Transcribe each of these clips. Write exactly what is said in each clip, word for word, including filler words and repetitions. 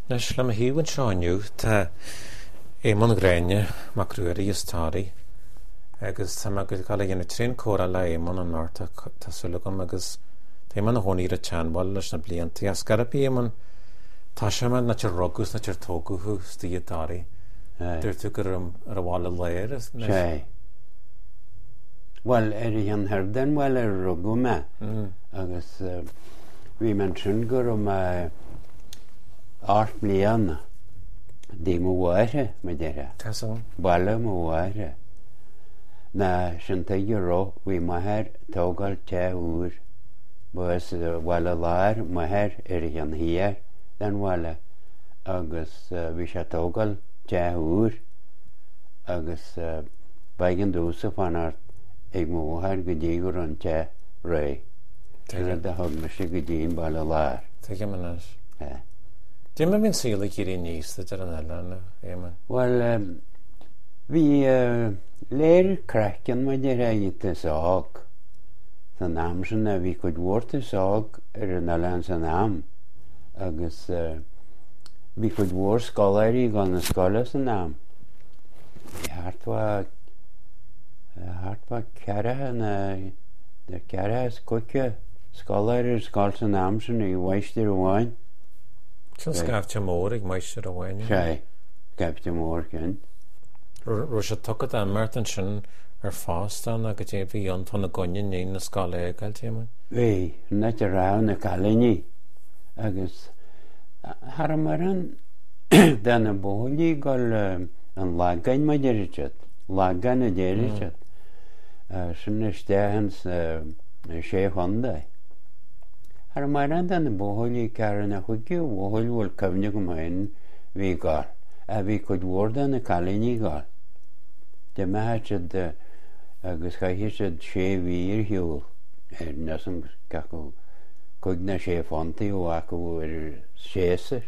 Nes le híhann seáinniu tá é man gréine mac ruúirí is táí agus tá go gal dhéanana trín córa le é man an náta tásúlagam agus tá man na hnaí a teanbáil leis na blianta as garapí man tá sé man na tir rogus na tir tóguú tíí darí dúir tú gur ar a bhála léir sé Well er i an herden well er rugu me agus vi men sin gur om art blian di mo waire me dere balle mo waire na sin te ro vi ma her tógal te úr bus walla lair ma her er i an hier den walla agus vi sé tógal te úr agus bagin dúsa fan art ag mó haar go dtí gur an te ré de thug me sé go dtíon bailla láir. Tá man Dí me bhín síla irí níos ar an eile éman? Well, bhí léir crecin me de réite ság san náam sin a bhí chud mhórta ság ar an eile san náam agus bhí chud mhór scóirí gan na scóla san náam. Bhí hartha Hartpa ceara na de ceara is cuice scóir ar scáil san náam sin i bhaistir amháin. Sin scabhte mór ag maistear amháin? Sé, scabhte mór cinn. Ru sé tucad an martan sin ar fástan a go dtí bhí an tána gcoine ní na scála éagail téman? Bhí, na te rá na calaní agus har mar an den na bólaí gáil an lágain ma deiritid, lágan a deiritid. Sin is déhan sé chunda. Har mar an den na bólaí cearan a chuigiú bhil bhfuil cemne go main bhí gáil a bhí chud mhórda na calaní gáil. De meid agus chaithí sé sé hiúil ar nasam gacu chuig na sé fantaí ó acu ar séasar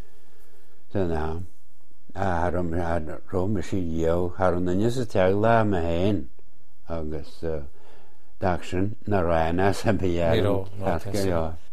san náam. A harm rom sí dhéo har an nanne sa teag lá a héin agus dasin na rána sa bhíar